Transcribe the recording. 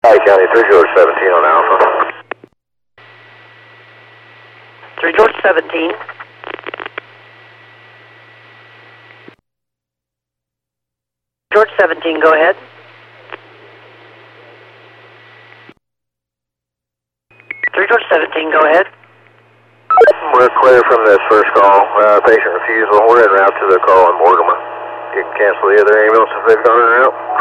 County 3 George 17 on Alpha. 3 George 17. George 17, go ahead. George 17, go ahead. We're clear from this first call. Patient refusal. We're en route to the call in Mortimer. You can cancel the other ambulance if they've gone en route.